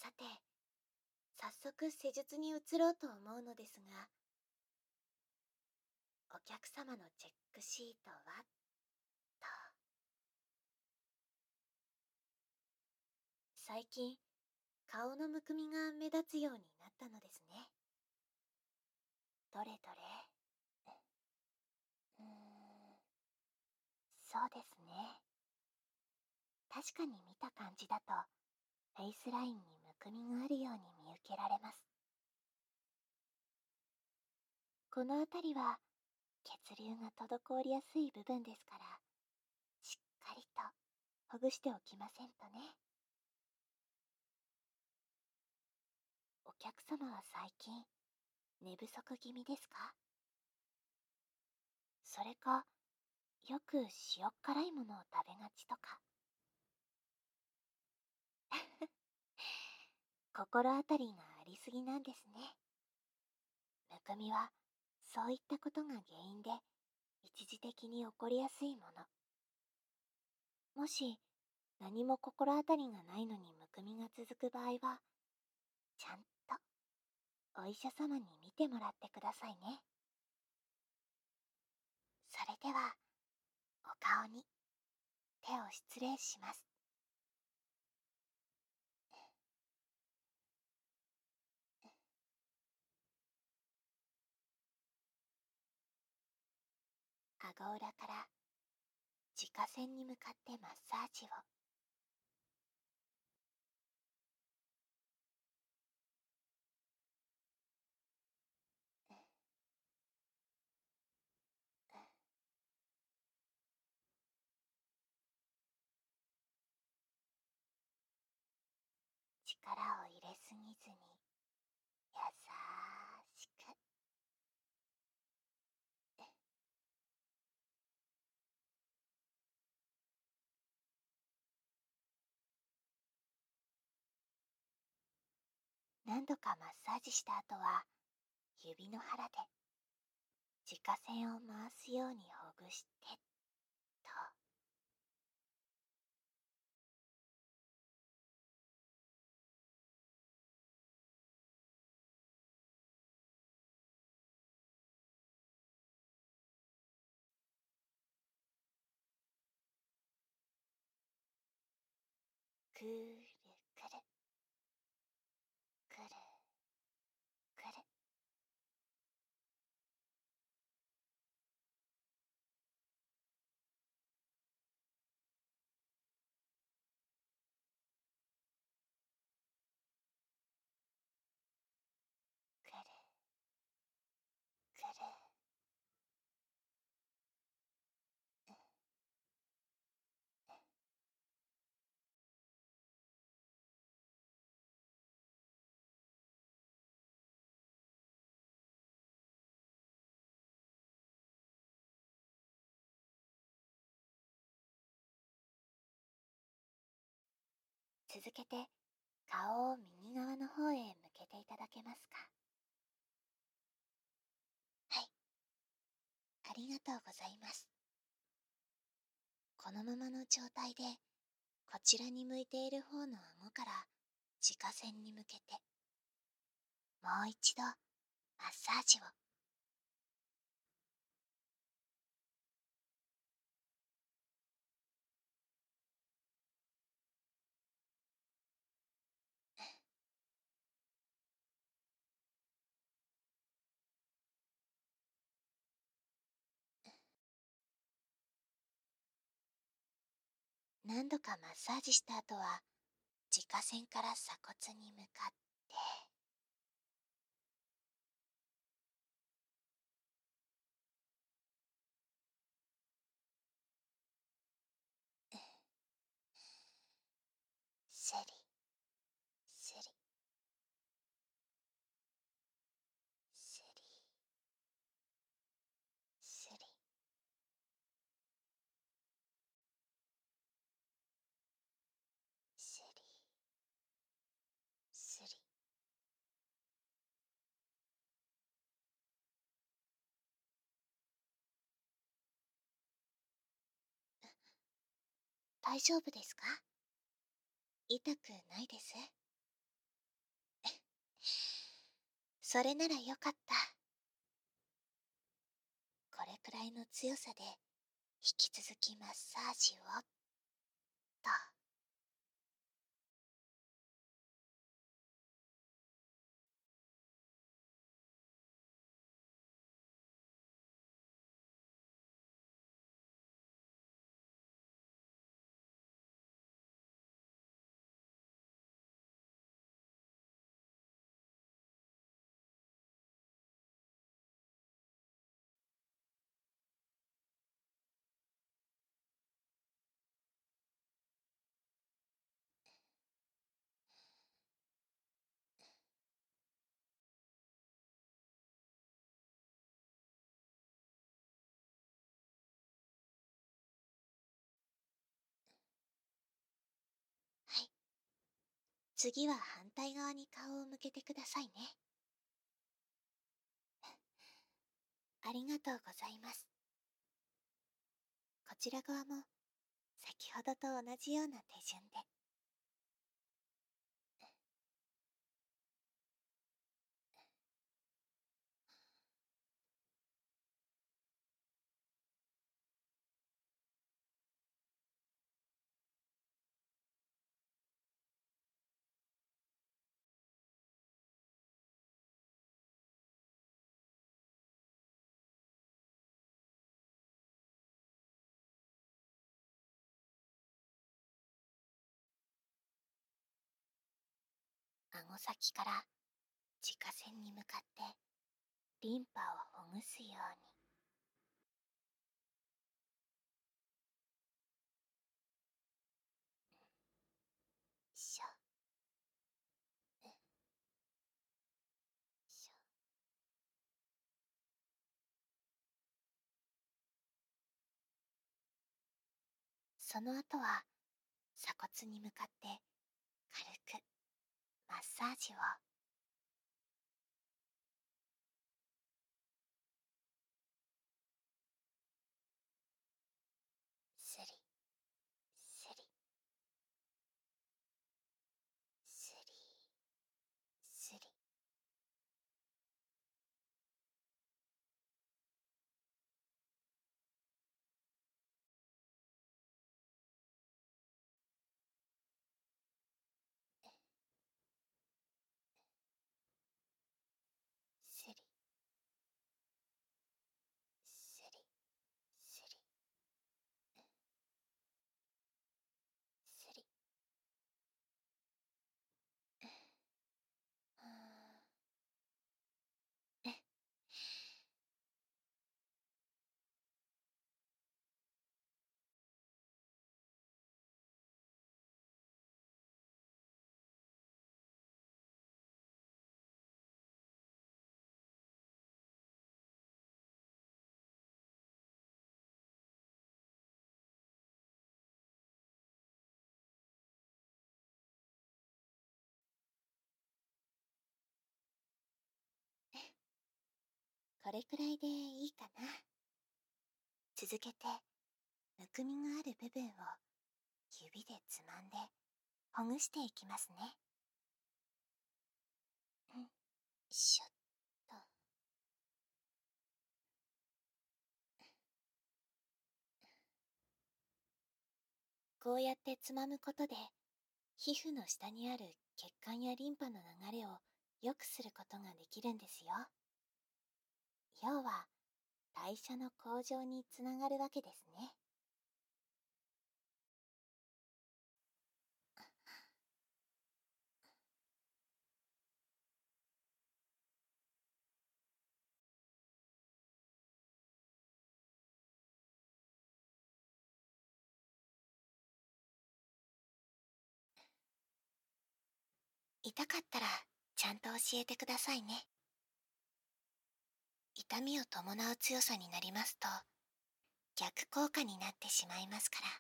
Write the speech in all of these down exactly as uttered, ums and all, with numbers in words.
さて、早速施術に移ろうと思うのですが、お客様のチェックシートは、と。最近、顔のむくみが目立つようになったのですね。どれどれ。うーん、そうですね。確かに見た感じだと、フェイスラインにむくみがあるように見受けられます。この辺りは、血流が滞りやすい部分ですから、しっかりとほぐしておきませんとね。お客様は最近、寝不足気味ですか？それか、よく塩辛いものを食べがちとか。心当たりがありすぎなんですね。むくみは、そういったことが原因で、一時的に起こりやすいもの。もし、何も心当たりがないのにむくみが続く場合は、ちゃんと、お医者様に診てもらってくださいね。それでは、お顔に、手を失礼します。顎裏から、耳下腺に向かってマッサージを。力を入れすぎずに、優しく。何度かマッサージした後は、指の腹で、耳下腺を回すようにほぐして、と。くるくる、くるくる。くるくる。続けて、顔を右側の方へ向けていただけますか？はい、ありがとうございます。このままの状態で、こちらに向いている方の顎から耳下腺に向けて、もう一度マッサージを。何度かマッサージした後は、耳下腺から鎖骨に向かって、せり、せり、せり、せり、せり、せり。大丈夫ですか？痛くないです。 それならよかった。これくらいの強さで引き続きマッサージをと。はい。次は反対側に顔を向けてくださいね。ありがとうございます。こちら側も先ほどと同じような手順で。顎先から耳下腺に向かってリンパをほぐすように。しょしょ。その後は鎖骨に向かって軽くマッサージを。スリスリスリスリスリスリスリスリ。うーん。これくらいでいいかな。続けてむくみがある部分を指でつまんでほぐしていきますね。うん。しょっと。こうやってつまむことで皮膚の下にある血管やリンパの流れを良くすることができるんですよ。要は代謝の向上につながるわけですね。痛かったらちゃんと教えてくださいね。痛みを伴う強さになりますと逆効果になってしまいますから。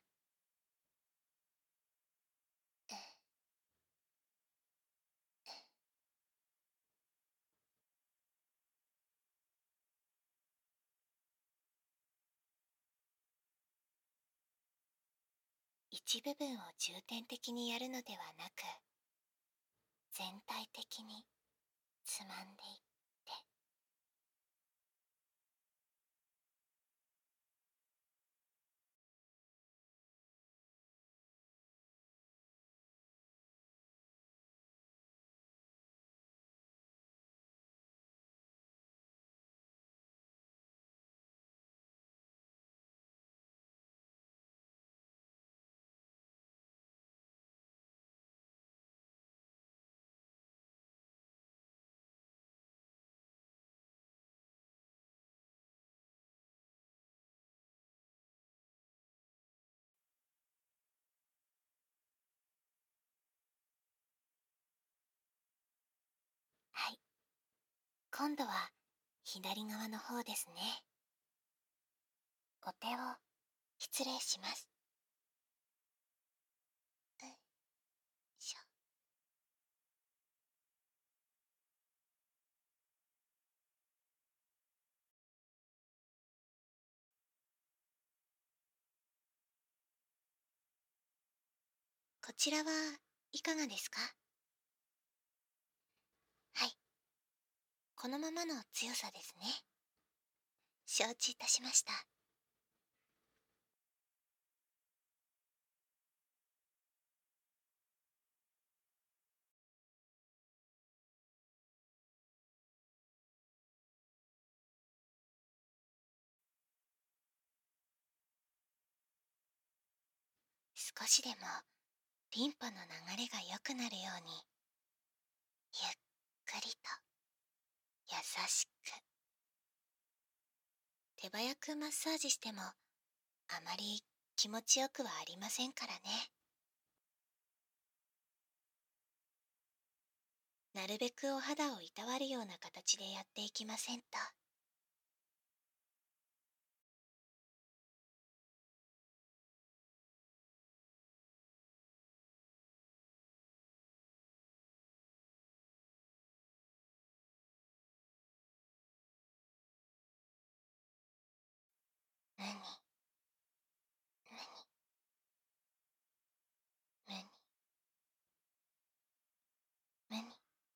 一部分を重点的にやるのではなく、全体的につまんでいって、 今度は左側の方ですね。お手を失礼します。よいしょ。こちらはいかがですか？はい。このままの強さですね。承知いたしました。少しでもリンパの流れが良くなるように、ゆっくりと優しく。手早くマッサージしてもあまり気持ちよくはありませんからね。なるべくお肌をいたわるような形でやっていきませんと。むに、むに、むに、むに。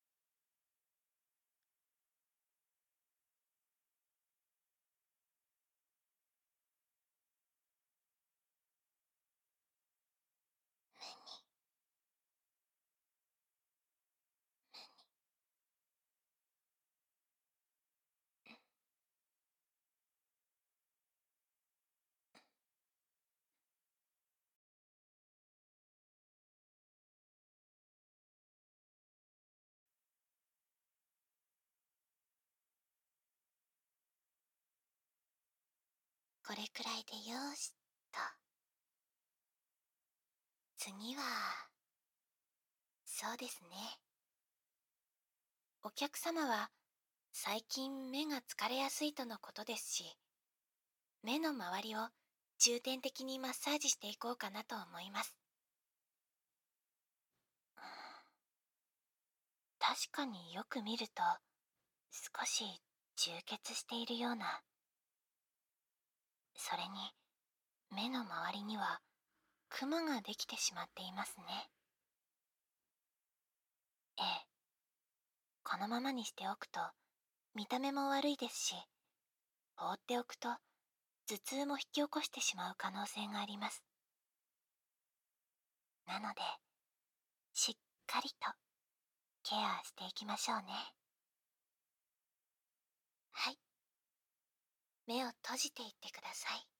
これくらいでよーしと。次は、そうですね。お客様は最近目が疲れやすいとのことですし、目の周りを重点的にマッサージしていこうかなと思います。確かによく見ると少し充血しているような。それに目の周りにはクマができてしまっていますね。ええ、このままにしておくと見た目も悪いですし、放っておくと頭痛も引き起こしてしまう可能性があります。なのでしっかりとケアしていきましょうね。はい。目を閉じていってください。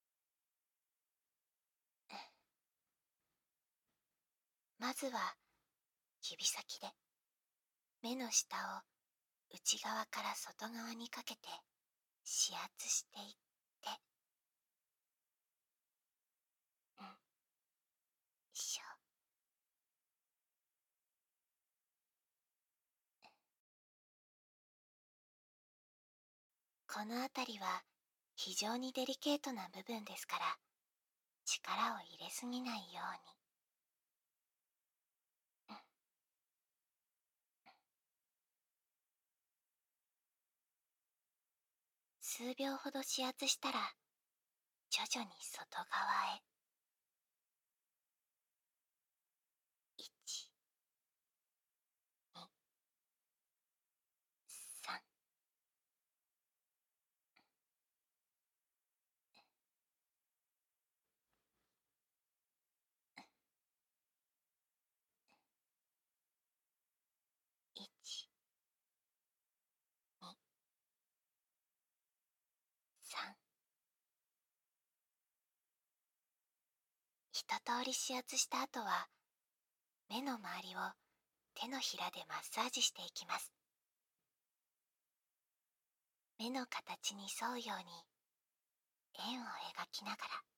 まずは指先で目の下を内側から外側にかけて指圧していって、うん、しょ。この辺りは非常にデリケートな部分ですから、力を入れすぎないように。うん、数秒ほど指圧したら徐々に外側へ。いち、に、さん。いち、に、さん。一通り指圧した後は目の周りを手のひらでマッサージしていきます。目の形に沿うように円を描きながら。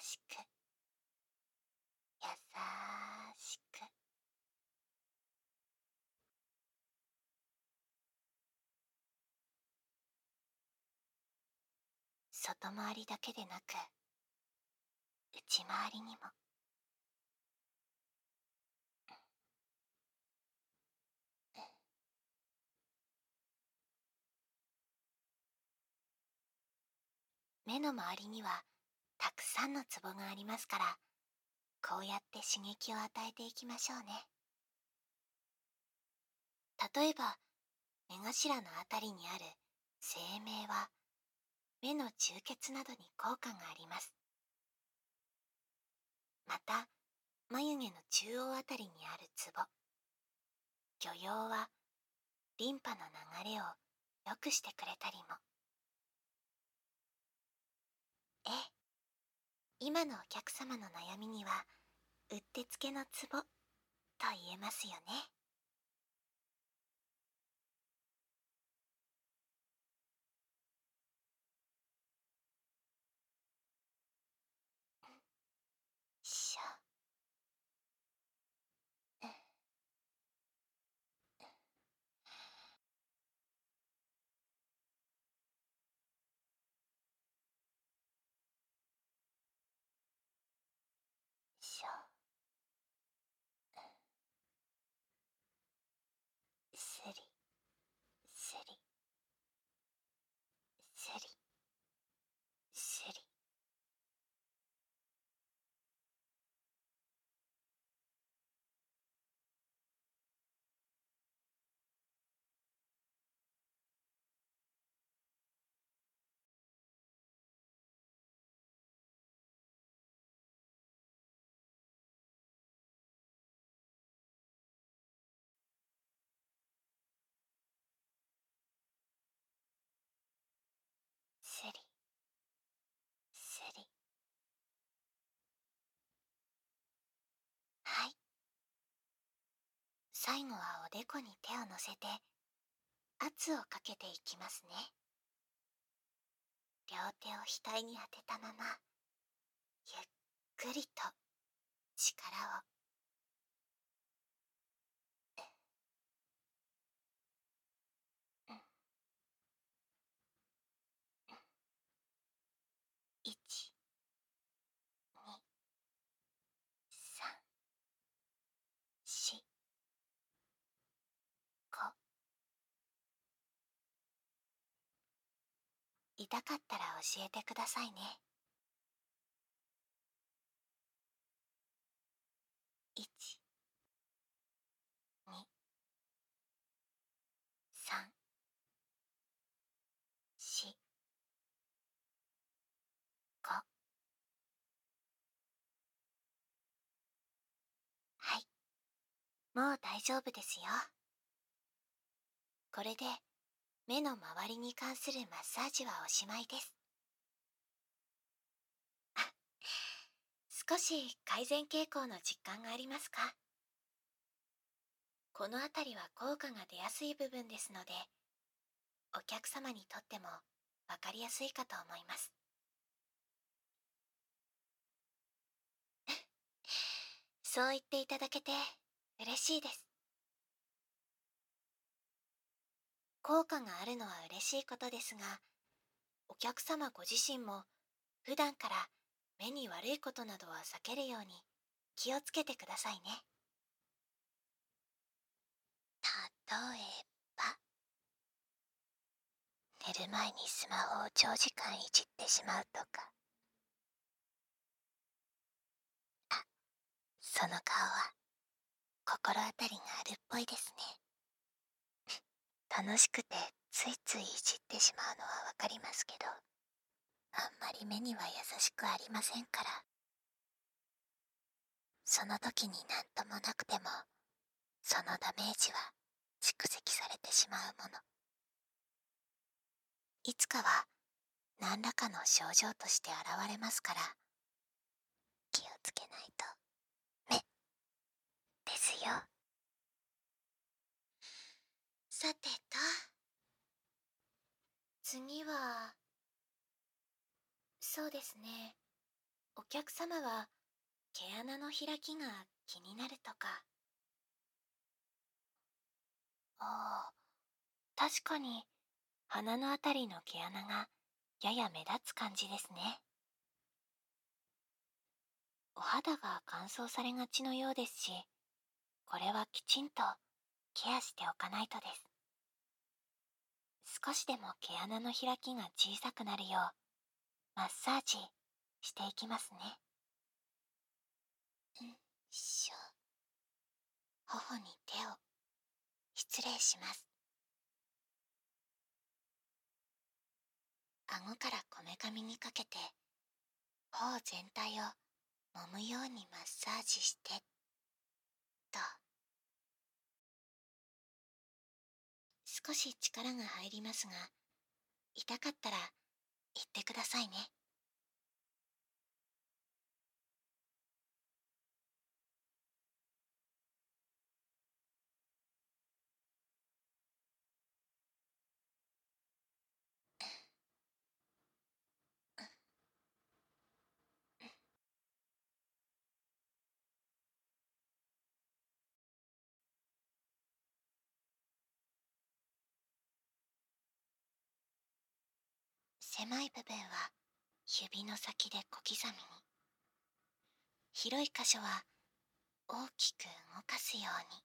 しく、優しく。外回りだけでなく、内回りにも。目の周りにはたくさんのツボがありますから、こうやって刺激を与えていきましょうね。例えば、目頭のあたりにある生命は、目の充血などに効果があります。また、眉毛の中央あたりにあるツボ、魚葉は、リンパの流れを良くしてくれたりも。ええ、今のお客様の悩みには、うってつけのツボと言えますよね。しょ。うん。しょ。すり、すり、すり、すり。すり、すり。はい。最後はおでこに手を乗せて、圧をかけていきますね。両手を額に当てたまま、ゆっくりと力を。うん。いち、に、さん、し、ご。痛かったら教えてくださいね。いち、に、さん、し、ご。はい。もう大丈夫ですよ。これで目の周りに関するマッサージはおしまいです。あ、少し改善傾向の実感がありますか？このあたりは効果が出やすい部分ですので、お客様にとってもわかりやすいかと思います。そう言っていただけて嬉しいです。効果があるのは嬉しいことですが、お客様ご自身も普段から目に悪いことなどは避けるように気をつけてくださいね。例えば、寝る前にスマホを長時間いじってしまうとか。あ、その顔は心当たりがあるっぽいですね。楽しくてついついいじってしまうのはわかりますけど、あんまり目には優しくありませんから。その時になんともなくても、そのダメージは蓄積されてしまうもの。いつかは何らかの症状として現れますから、気をつけないと。目ですよ。さてと、次は、そうですね。 お客様は毛穴の開きが気になるとか。ああ、確かに鼻のあたりの毛穴がやや目立つ感じですね。お肌が乾燥されがちのようですし、これはきちんとケアしておかないとです。少しでも毛穴の開きが小さくなるようマッサージしていきますね。うん、しょ。頬に手を。失礼します。顎からこめかみにかけて、頬全体を揉むようにマッサージして、と。少し力が入りますが、痛かったら言ってくださいね。狭い部分は指の先で小刻みに。広い箇所は大きく動かすように。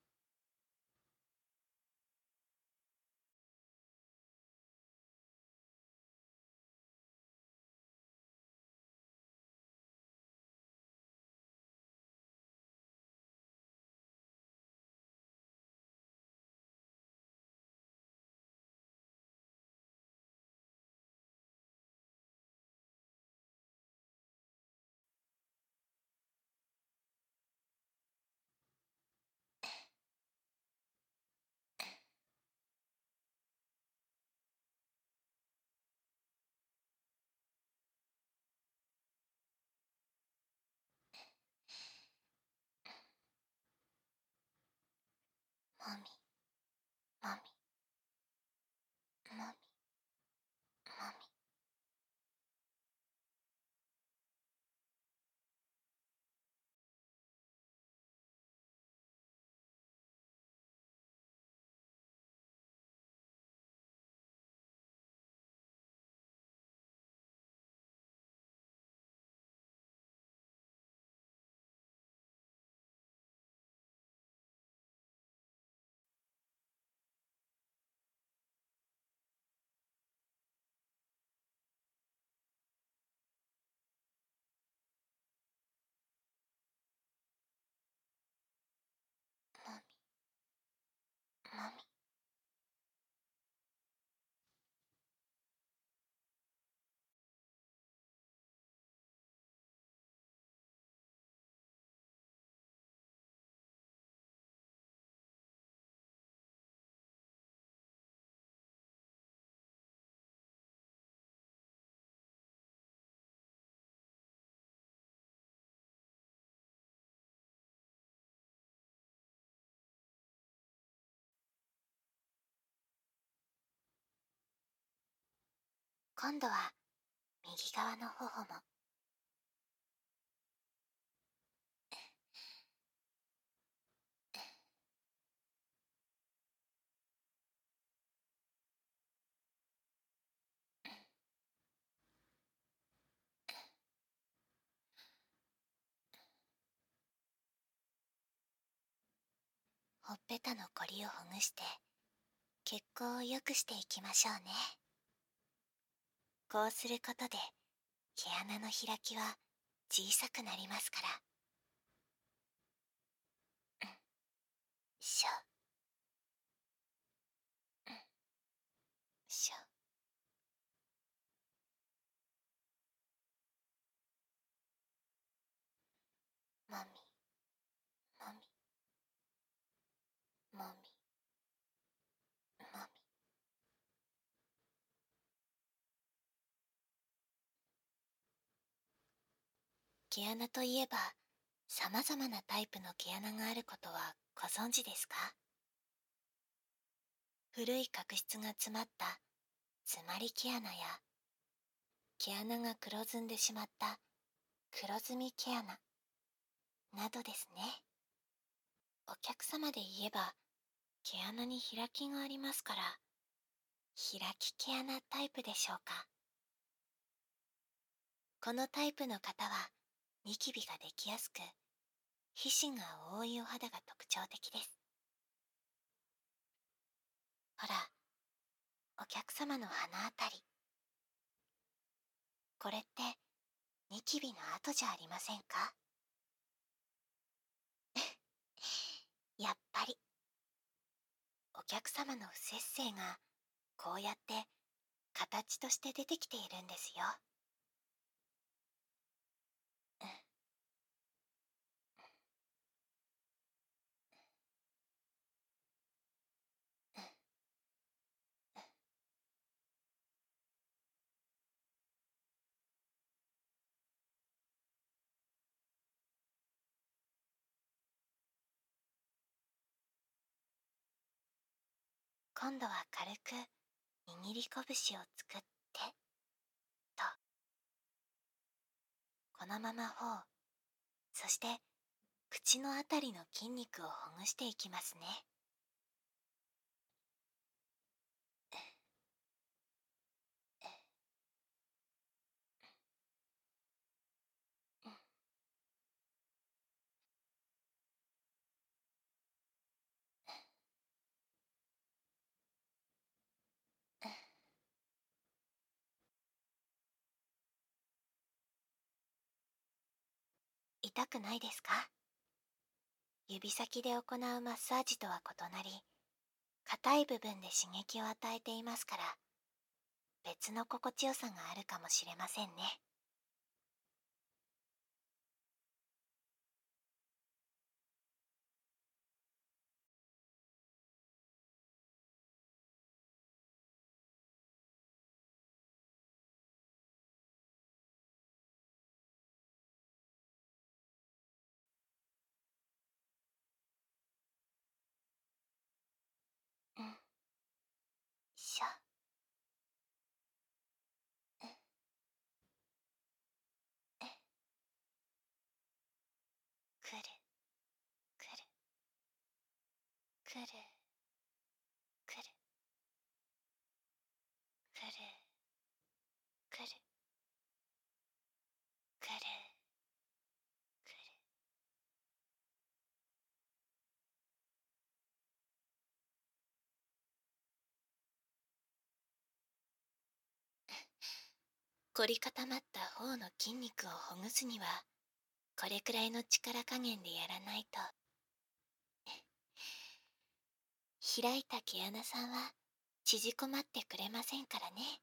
もみ、もみ、もみ、もみ。もみ、もみ。今度は右側の頬も。ほっぺたのこりをほぐして血行を良くしていきましょうね。こうすることで毛穴の開きは小さくなりますから。うん、しょ。うん、しょ。もみ、もみ、もみ、もみ。毛穴といえば様々なタイプの毛穴があることはご存知ですか？古い角質が詰まった詰まり毛穴や毛穴が黒ずんでしまった黒ずみ毛穴などですね。お客様で言えば毛穴に開きがありますから、開き毛穴タイプでしょうか。このタイプの方はニキビができやすく、皮脂が多いお肌が特徴的です。ほら、お客様の鼻あたり、これってニキビの跡じゃありませんか？やっぱりお客様の不摂生がこうやって形として出てきているんですよ。今度は軽く握り拳を作って、と、このまま頬、そして口のあたりの筋肉をほぐしていきますね。痛くないですか？指先で行うマッサージとは異なり、硬い部分で刺激を与えていますから、別の心地よさがあるかもしれませんね。うん。しょ。うん。え、くる、くる、くる、くる、くる、くる、くる、くる。凝り固まった方の筋肉をほぐすには、これくらいの力加減でやらないと。開いた毛穴さんは縮こまってくれませんからね。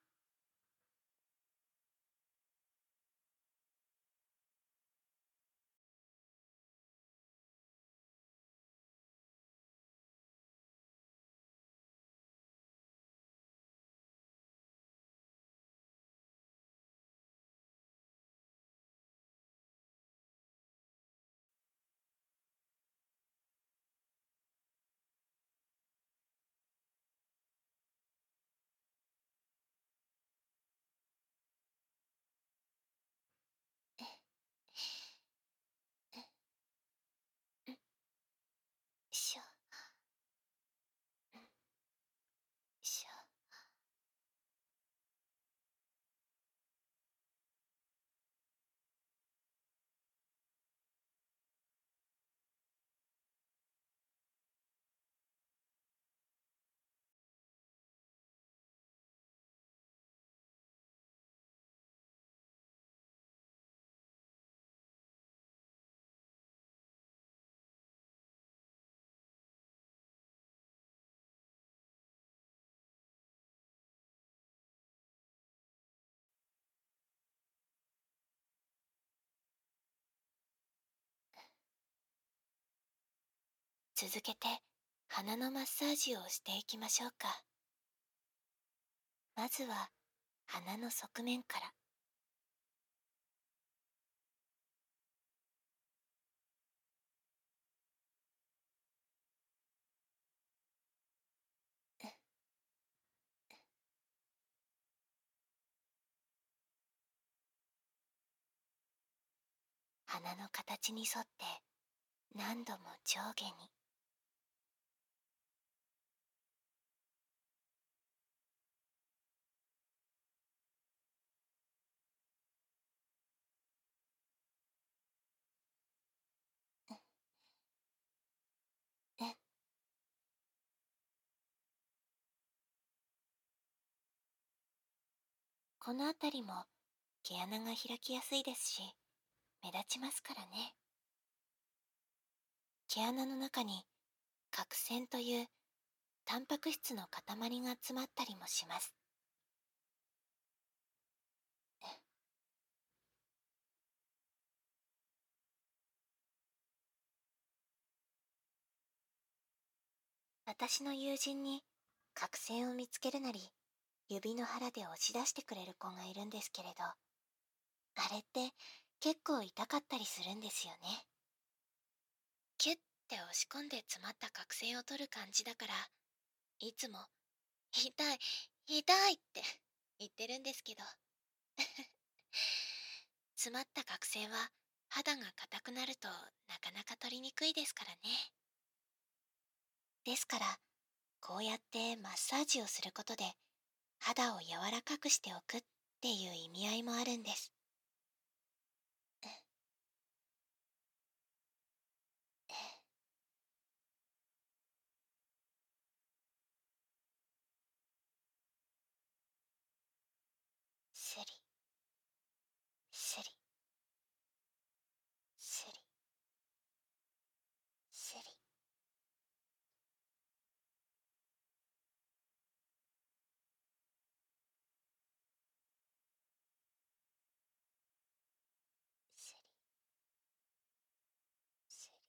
しょ、しょ。続けて鼻のマッサージをしていきましょうか。まずは鼻の側面から。 鼻の形に沿って何度も上下に。うん。この辺りも毛穴が開きやすいですし、目立ちますからね。毛穴の中に角栓というタンパク質の塊が詰まったりもします。私の友人に角栓を見つけるなり、指の腹で押し出してくれる子がいるんですけれど、あれって結構痛かったりするんですよね。キュッて押し込んで詰まった角栓を取る感じだから、いつも痛い、痛いって言ってるんですけど、詰まった角栓は肌が硬くなるとなかなか取りにくいですからね。ですから、こうやってマッサージをすることで肌を柔らかくしておくっていう意味合いもあるんです。スリ、スリ、スリ、スリ、スリ、スリ。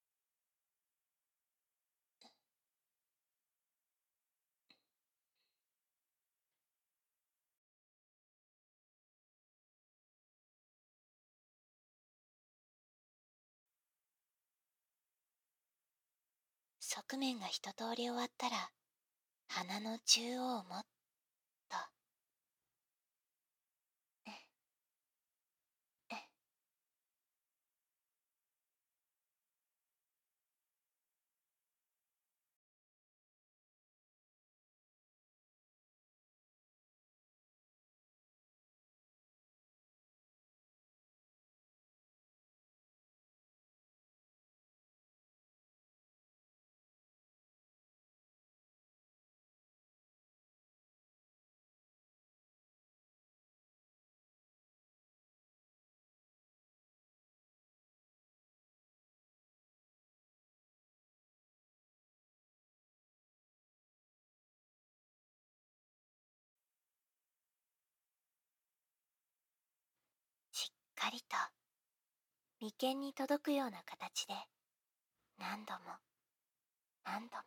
側面が一通り終わったら、鼻の中央をもっと、しっかりと眉間に届くような形で何度も何度も、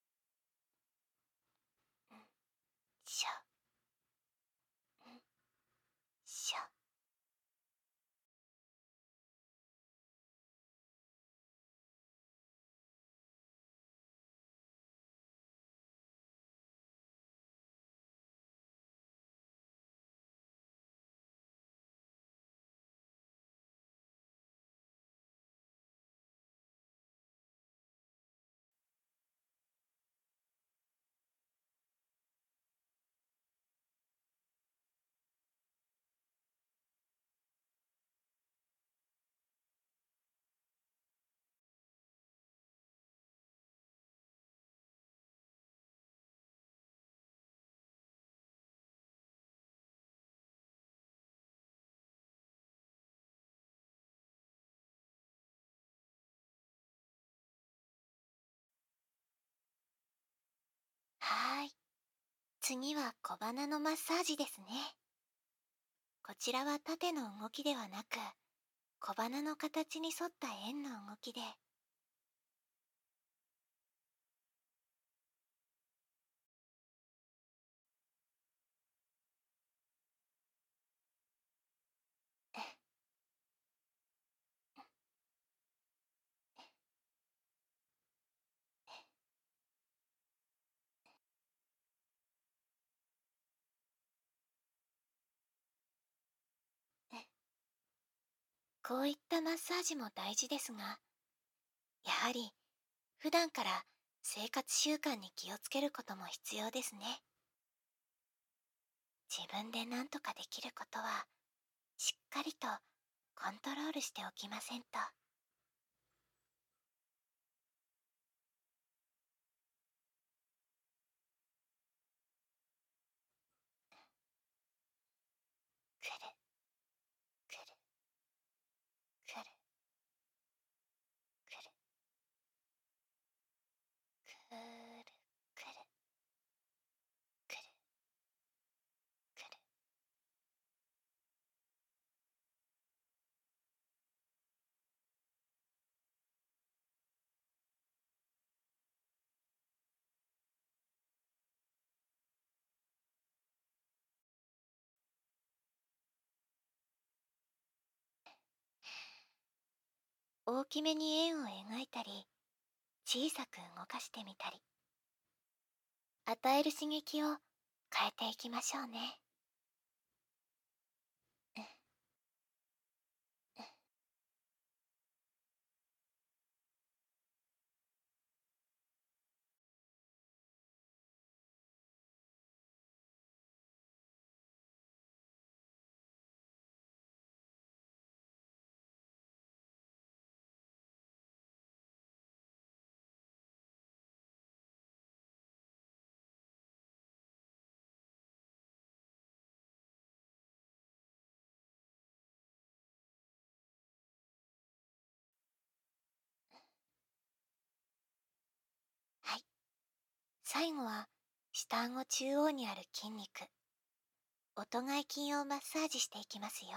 うん、しょ、うん、しょ。はーい。次は小鼻のマッサージですね。こちらは縦の動きではなく、小鼻の形に沿った円の動きで、 こういったマッサージも大事ですが、やはり普段から生活習慣に気をつけることも必要ですね。自分で何とかできることはしっかりとコントロールしておきませんと。くるくるくるくるくるくるくるくる。大きめに円を描いたり、小さく動かしてみたり、与える刺激を変えていきましょうね。はい。最後は、下顎中央にある筋肉、音外筋をマッサージしていきますよ。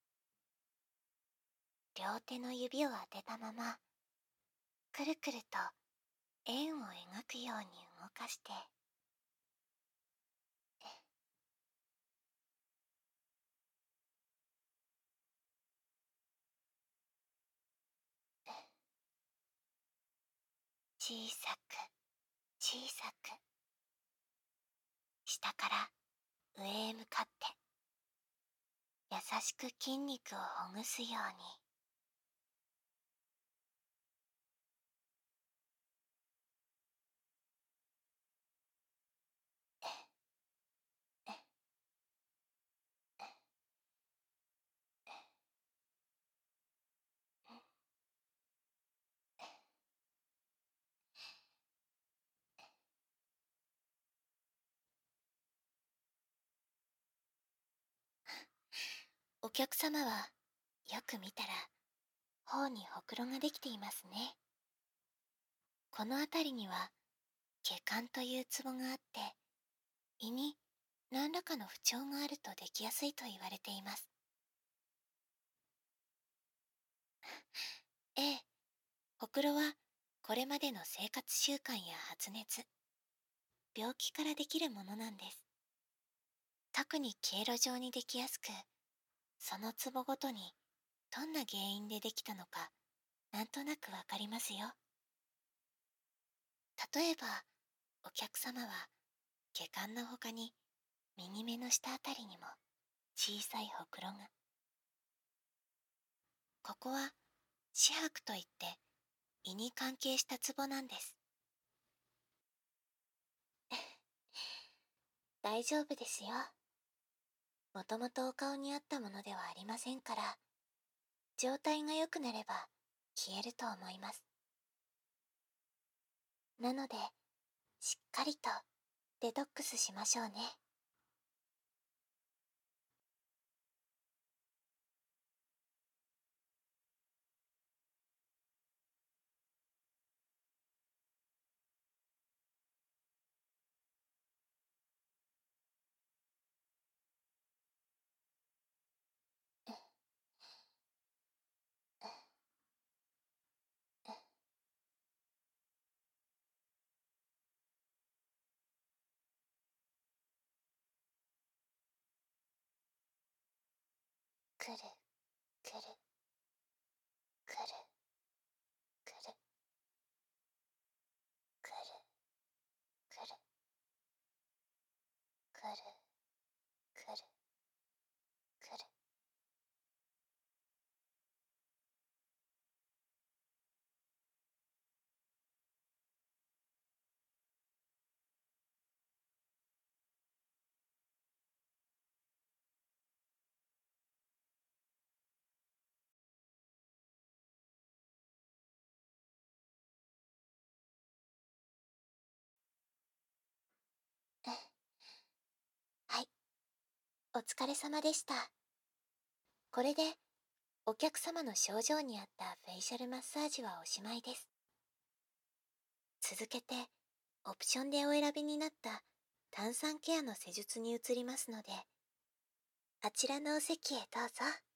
両手の指を当てたまま、くるくると円を描くように動かして、小さく小さく、下から上へ向かって優しく筋肉をほぐすように。お客様はよく見たら頬にほくろができていますね。この辺りには気管というツボがあって、胃に何らかの不調があるとできやすいと言われています。ええ、ほくろはこれまでの生活習慣や発熱、病気からできるものなんです。特に経路上にできやすく、そのツボごとにどんな原因でできたのか、なんとなくわかりますよ。例えば、お客様は気管の他に右目の下あたりにも小さいほくろが。ここは四白といって胃に関係したツボなんです。大丈夫ですよ。もともとお顔にあったものではありませんから、状態が良くなれば消えると思います。なので、しっかりとデトックスしましょうね。くるくるくるくるくるくるくるくるくるお疲れ様でした。これで、お客様の症状に合ったフェイシャルマッサージはおしまいです。続けて、オプションでお選びになった炭酸ケアの施術に移りますので、あちらのお席へどうぞ。